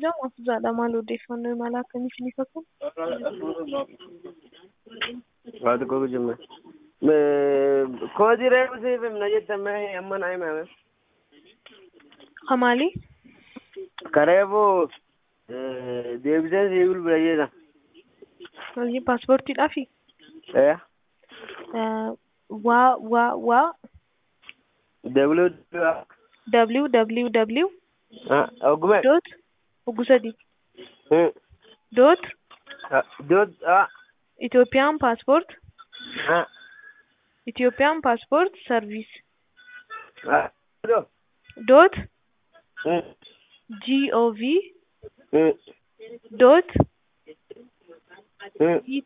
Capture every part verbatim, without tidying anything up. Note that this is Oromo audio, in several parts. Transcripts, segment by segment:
viizaa mafuzaadha maal odeeffannoo imala akkamii isiniif akka Waati koo jemme. Koodi reefu siif himna jettame amma naa himame. Hamaali? Kareefu deebiseen sii bilbila jeeta. Hojii paaspoortiidhaafi? Eh. Waa waa waa W www ah ogume dot ogusadi hmm dot dot ah Ethiopian passport ah Ethiopian passport service ah do dot hmm gov hmm dot hmm et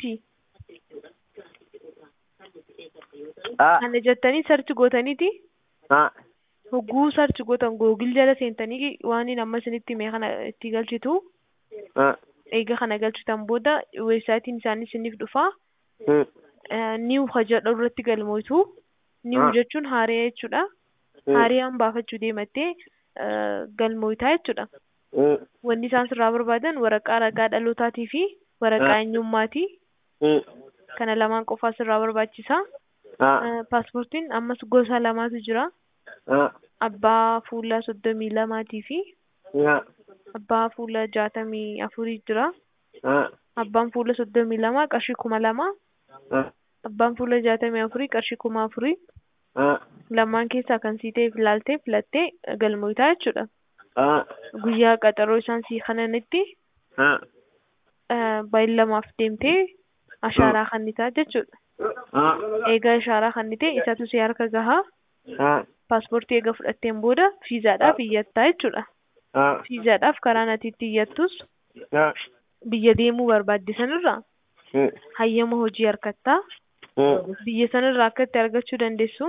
ah kana jettanii search gootaniiti ah hogguu search gootan Google jala seentanii waan inni amma isinitti hime kana itti galchitu ah eega kana galchitan booda weebsaayitiin isaanii isiniif dhufa hmm niw jedhu irratti galmoitu niw jechuun haariyaa jechuudha haariyaan baafachuu deemattee galmoitaa jechuudha wanni isaan sirraa barbaadan waraqaa ragaa dhalootaatii fi waraqaa eenyummaatii kana lamaan qofaa sirraa barbaachisa paaspoortiin ammas gosa lamaatu jira abbaa fuula soddomii lamaatii fi abbaa fuula jaatamii afurii jira abbaan fuula soddomii lama qarshii kuma lama abbaan fuula jaatamii afurii qarshii kuma afurii lamaan keessaa kan sii ta'e filaaltee filattee galmoitaa jechuudha guyyaa qaxaroo isaan sii kananitti baay'ilamaaf deemtee ashaaraa kannitaa jechuudha eegaa ashaaraa kannitee isatu si harka gahaa paaspoortii eega fudhatteen booda viizaadhaaf iyyattaa jechuudha viizaadhaaf karaa atiitti iyyattus biyya deemuu barbaadde sanirraa hayyama hojii harkattaa biyya sanirraa akka itti argachuu dandeessu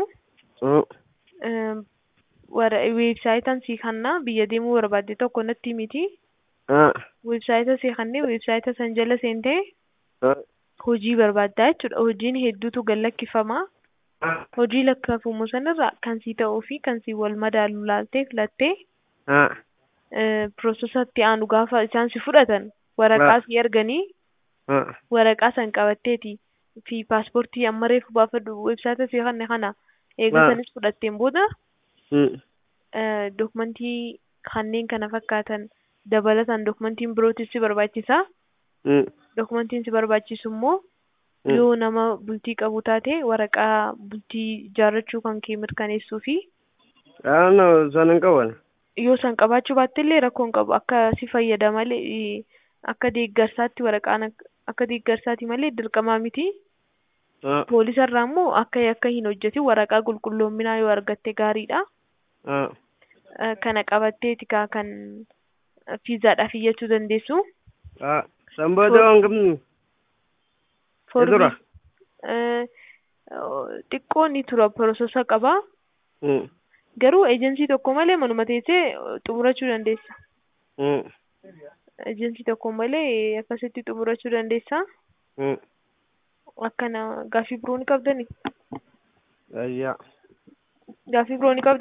weebsaayitaan sii kannaa biyya deemuu barbaadde tokko natti miti weebsaayita sii kannee weebsaayita san jala seentee hojii barbaaddaa jechuudha hojiin hedduutu gallakkifamaa hojii lakkaafamuu sanirraa kan sii ta'uu fi kan sii wal madaalu laaltee filattee piroosesatti aanu gaafa isaan si fudhatan waraqaa sii erganii waraqaa san qabatteeti fi paaspoortii amma reefu baafadhu weebsaayita sii kanne kana eega sanis fudhatteen booda dokumentii kanneen kana fakkaatan dabalataan dokumentiin birootis si barbaachisaa dokumentiin si barbaachisu immoo yoo nama bultii qabu taate waraqaa bultii ijaarrachuu kan kee mirkaneessuu fi ano san hin qaban yoo san qabaachuu baatte illee rakkoon qabu akka si fayyada malee akka deeggarsaatti waraqaan akka deeggarsaati malee dirqamaa miti poolisarraa immoo akka akka hin hojjetin waraqaa qulqulloominaa yoo argatte gaariidha kana qabatteeti kaa kan viizaadhaaf iyyachuu dandeessu sanbooda waan qabnu Formi xiqqoo ni tura piroosesa qaba garuu eejensii tokko malee manuma teessee xumurachuu dandeessa eejensii tokko malee akkasitti xumurachuu dandeessa akkana gaaffii biroo ni qabdanii ayyaa gaaffii biroo ni qabdanii